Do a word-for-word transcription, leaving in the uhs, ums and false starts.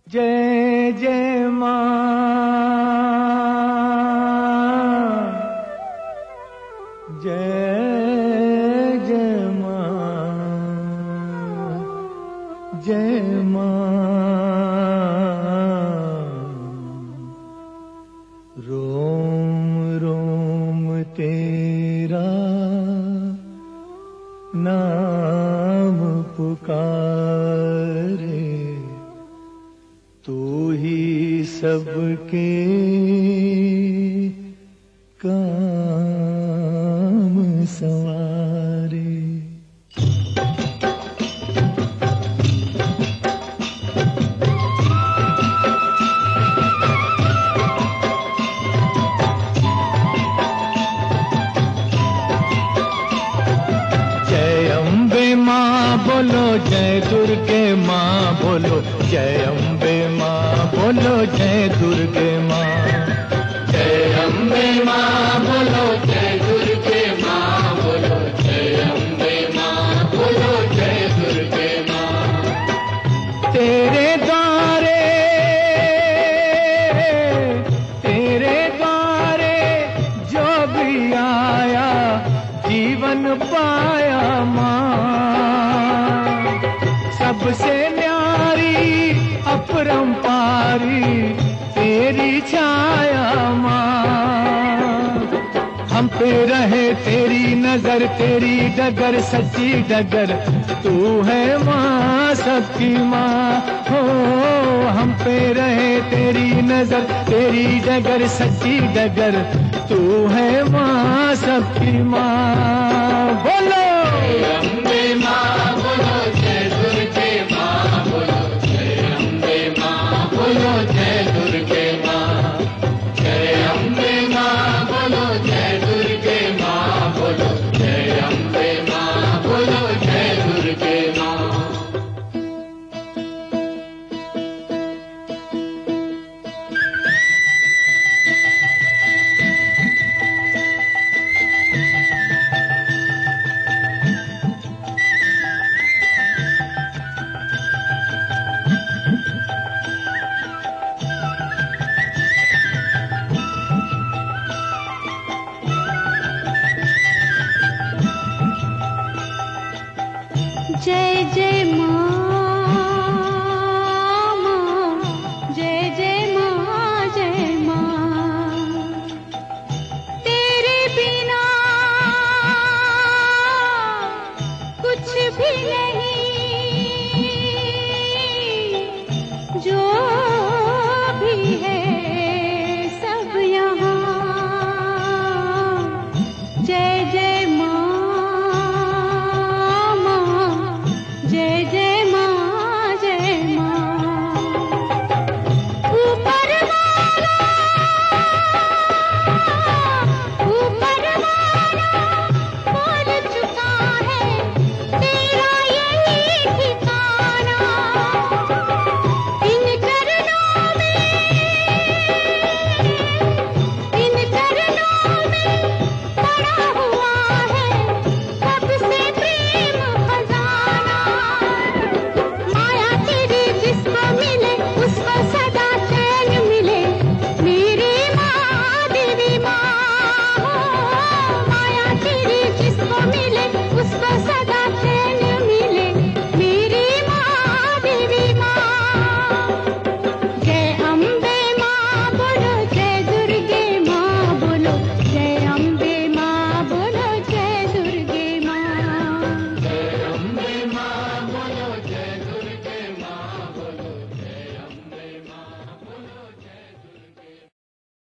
जय जय मां, जय जय मां, जय मां। रोम रोम तेरा नाम पुकारे, तू ही सबके काम संवारे। जय अम्बे माँ बोलो, जय दुर्गे माँ बोलो, जय अम्बे माँ बोलो, जय दुर्गे माँ। जय अम्बे माँ बोलो, जय दुर्गे माँ बोलो, जय अम्बे माँ बोलो, जय दुर्गे माँ। तेरे द्वारे तेरे द्वारे जो भी आया जीवन पाया माँ। सबसे न्यारी अपरंपारी तेरी छाया माँ। हम पे रहे तेरी नजर, तेरी डगर सच्ची डगर, तू है माँ सबकी माँ हो। हम पे रहे तेरी नजर, तेरी डगर सच्ची डगर, तू है माँ सबकी माँ। बोलो